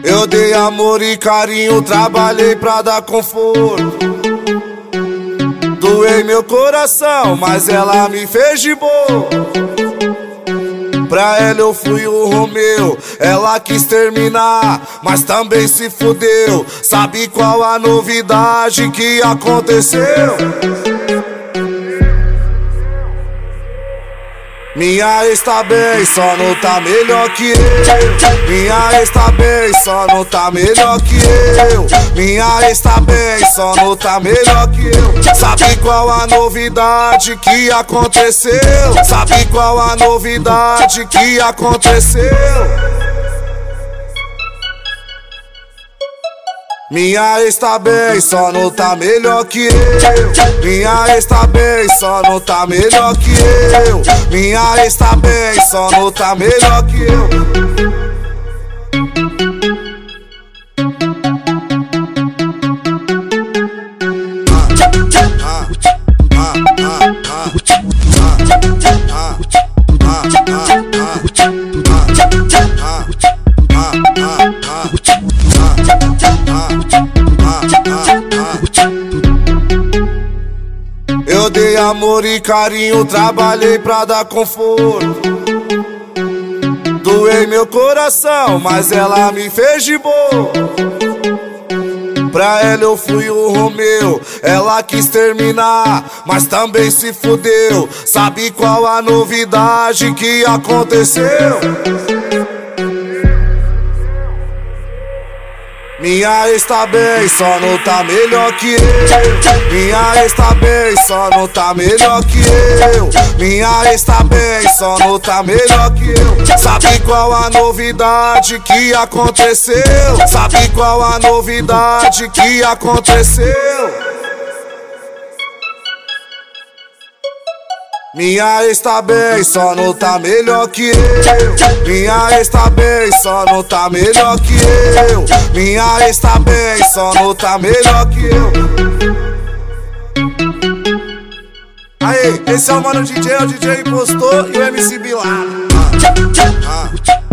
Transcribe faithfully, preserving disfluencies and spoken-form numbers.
Eu dei amor e carinho, trabalhei pra dar conforto. Doei meu coração, mas ela me fez de boa. Pra ela eu fui o Romeu, ela quis terminar, mas também se fudeu. Sabe qual a novidade que aconteceu? Minha ex tá bem, só não tá melhor que eu. Minha ex tá bem, só não tá melhor que eu. Minha ex tá bem, só não tá melhor que eu. Sabe qual a novidade que aconteceu? Sabe qual a novidade que aconteceu? Minha ex tá bem, só não tá melhor que eu. Minha ex tá bem, só não tá melhor que eu. Minha ex tá bem, só não tá melhor que eu. Eu dei amor e carinho, trabalhei pra dar conforto. Doei meu coração, mas ela me fez de boa. Pra ela eu fui o Romeu, ela quis terminar, mas também se fudeu. Sabe qual a novidade que aconteceu? Minha ex tá bem, só não tá melhor que eu. Minha ex tá bem, só não tá melhor que eu. Minha ex tá bem, só não tá melhor que eu. Sabe qual a novidade que aconteceu? Sabe qual a novidade que aconteceu? Minha ex tá bem, só não tá melhor que eu. Minha ex tá bem, só não tá melhor que eu. Minha ex tá bem, só não tá melhor que eu. Aí, esse é o mano D J, o D J Impostor e o M C Bilal. Ah, ah.